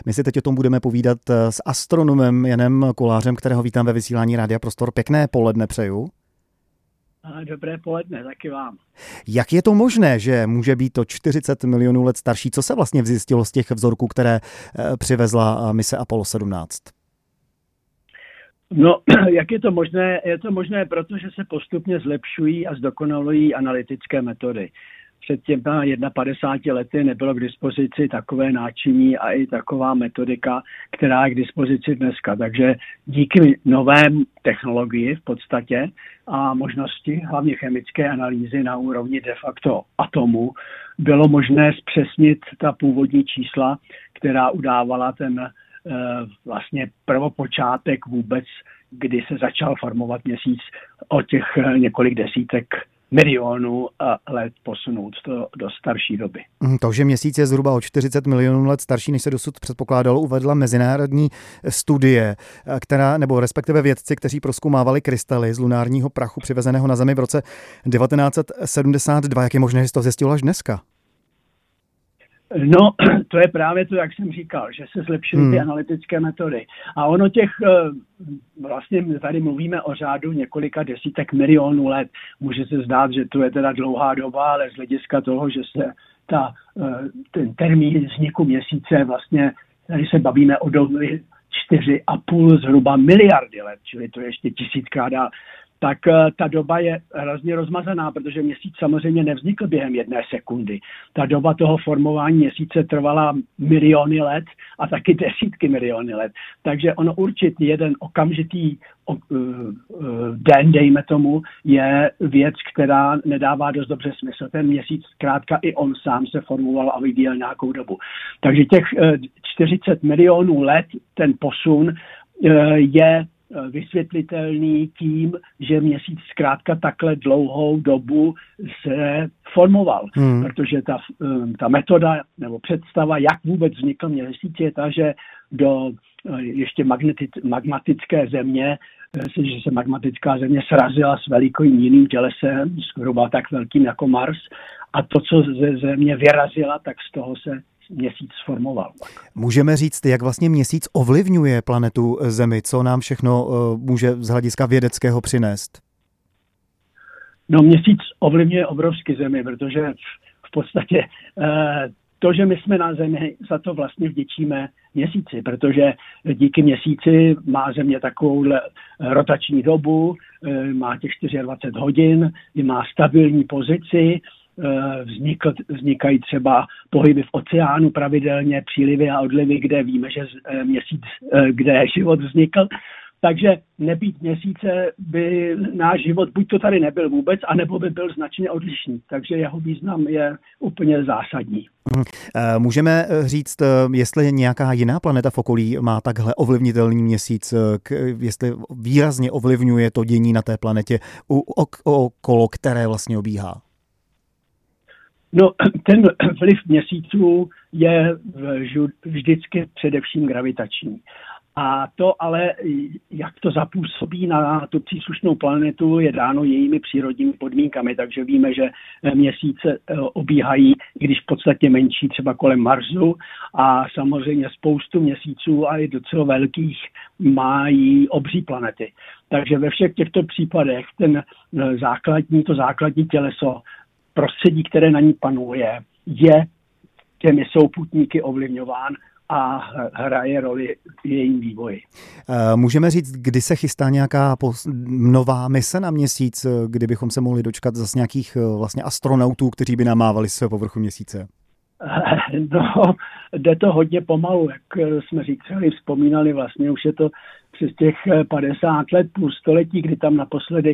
My si teď o tom budeme povídat s astronomem Janem Kolářem, kterého vítám ve vysílání Rádia Prostor. Pěkné poledne přeju. Dobré poledne, taky vám. Jak je to možné, že může být to 40 milionů let starší? Co se vlastně zjistilo z těch vzorků, které přivezla mise Apollo 17? No, jak je to možné? Je to možné, protože se postupně zlepšují a zdokonalují analytické metody. Před těmi 51 lety nebylo k dispozici takové náčiní a i taková metodika, která je k dispozici dneska. Takže díky nové technologii v podstatě a možnosti hlavně chemické analýzy na úrovni de facto atomu bylo možné zpřesnit ta původní čísla, která udávala ten vlastně prvopočátek vůbec, kdy se začal formovat měsíc o těch několik desítek milionů let posunout do starší doby. To, že měsíc je zhruba o 40 milionů let starší, než se dosud předpokládalo, uvedla mezinárodní studie, nebo respektive vědci, kteří prozkoumávali krystaly z lunárního prachu přivezeného na Zemi v roce 1972. Jak je možné, že se to zjistilo až dneska? No, to je právě to, jak jsem říkal, že se zlepšily ty analytické metody. A ono vlastně tady mluvíme o řádu několika desítek milionů let. Může se zdát, že to je teda dlouhá doba, ale z hlediska toho, že se ten termín vzniku měsíce vlastně, tady se bavíme o době 4,5 zhruba miliardy let, čili to je ještě 1000krát dál, tak ta doba je hrozně rozmazaná, protože měsíc samozřejmě nevznikl během 1 sekundy. Ta doba toho formování měsíce trvala miliony let a taky desítky miliony let. Takže ono určitě jeden okamžitý den, dejme tomu, je věc, která nedává dost dobře smysl. Ten měsíc zkrátka i on sám se formoval a vyvíjel nějakou dobu. Takže těch 40 milionů let, ten posun je vysvětlitelný tím, že měsíc zkrátka takhle dlouhou dobu se formoval. Protože ta metoda nebo představa, jak vůbec vznikl měsíc, je ta, že do ještě magmatické země, že se magmatická země srazila s velikým jiným tělesem, zhruba tak velkým jako Mars, a to, co ze země vyrazila, tak z toho se měsíc formoval. Můžeme říct, jak vlastně měsíc ovlivňuje planetu Zemi? Co nám všechno může z hlediska vědeckého přinést? No, měsíc ovlivňuje obrovsky Zemi, protože v podstatě to, že my jsme na Zemi, za to vlastně vděčíme měsíci, protože díky měsíci má Země takovouhle rotační dobu, má těch 24 hodin, má stabilní pozici, vznikají třeba pohyby v oceánu pravidelně, přílivy a odlivy, kde víme, že měsíc, kde život vznikl. Takže nebýt měsíce by náš život buď to tady nebyl vůbec, anebo by byl značně odlišný. Takže jeho význam je úplně zásadní. Můžeme říct, jestli nějaká jiná planeta v okolí má takhle ovlivnitelný měsíc, jestli výrazně ovlivňuje to dění na té planetě, okolo které vlastně obíhá? No, ten vliv měsíců je vždycky především gravitační. A to ale, jak to zapůsobí na tu příslušnou planetu, je dáno jejími přírodními podmínkami. Takže víme, že měsíce obíhají, i když v podstatě menší, třeba kolem Marsu. A samozřejmě spoustu měsíců a i docela velkých mají obří planety. Takže ve všech těchto případech to základní těleso, prostředí, které na ní panuje, je těmi souputníky ovlivňován a hraje roli v jejím vývoji. Můžeme říct, kdy se chystá nějaká nová mise na měsíc, kdybychom se mohli dočkat zase nějakých vlastně astronautů, kteří by namávali své povrchu měsíce? No, jde to hodně pomalu, jak jsme říkali, vzpomínali, vlastně už je to přes těch 50 let, půl století, kdy tam naposledy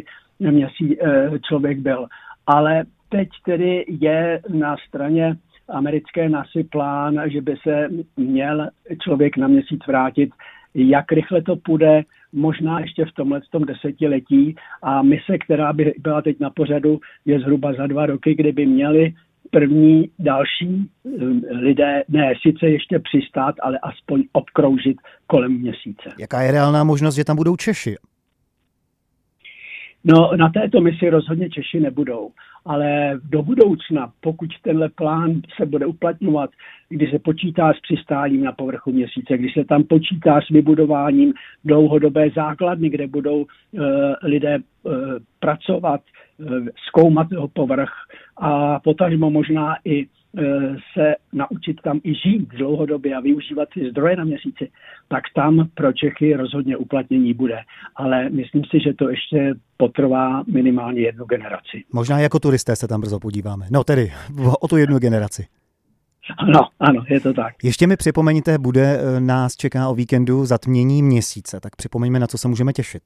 člověk byl. Ale teď tedy je na straně americké NASA plán, že by se měl člověk na měsíc vrátit. Jak rychle to půjde, možná ještě v tomhletom desetiletí. A mise, která by byla teď na pořadu, je zhruba za 2 roky, kdy by měli první další lidé, ne sice ještě přistát, ale aspoň obkroužit kolem měsíce. Jaká je reálná možnost, že tam budou Češi? No, na této misi rozhodně Češi nebudou, ale do budoucna, pokud tenhle plán se bude uplatňovat, kdy se počítá s přistáním na povrchu Měsíce, kdy se tam počítá s vybudováním dlouhodobé základny, kde budou lidé pracovat, zkoumat jeho povrch a potažmo možná i se naučit tam i žít dlouhodobě a využívat ty zdroje na Měsíci, tak tam pro Čechy rozhodně uplatnění bude. Ale myslím si, že to ještě potrvá minimálně 1 generaci. Možná jako turisté se tam brzo podíváme. No tedy o tu 1 generaci. Ano, je to tak. Ještě mi připomeňte, nás čeká o víkendu zatmění Měsíce, tak připomeňme, na co se můžeme těšit.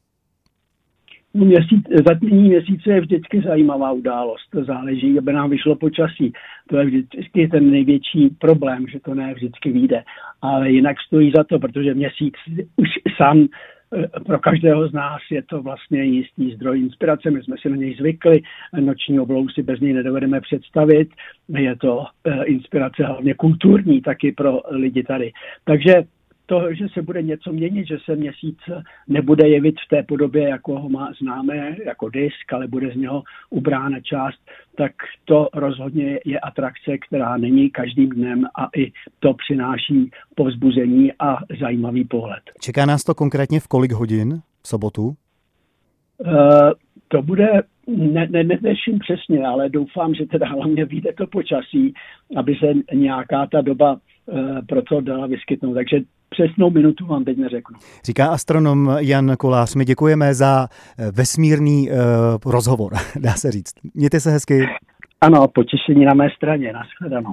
Zatmění Měsíce je vždycky zajímavá událost. To záleží, aby nám vyšlo počasí. To je vždycky ten největší problém, že to ne vždycky vyjde. Ale jinak stojí za to, protože Měsíc už sám pro každého z nás je to vlastně jistý zdroj inspirace. My jsme si na něj zvykli. Noční oblohu si bez něj nedovedeme představit. Je to inspirace hlavně kulturní taky pro lidi tady. Takže to, že se bude něco měnit, že se Měsíc nebude jevit v té podobě, jako ho známe, jako disk, ale bude z něho ubrána část, tak to rozhodně je atrakce, která není každým dnem a i to přináší povzbuzení a zajímavý pohled. Čeká nás to konkrétně v kolik hodin v sobotu? To bude, nevěřím přesně, ale doufám, že teda hlavně vyjde to počasí, aby se nějaká ta doba pro to dala vyskytnout. Takže přesnou minutu vám teď neřeknu. Říká astronom Jan Kolář. My děkujeme za vesmírný rozhovor, dá se říct. Mějte se hezky. Ano, potěšení na mé straně. Nashledanou.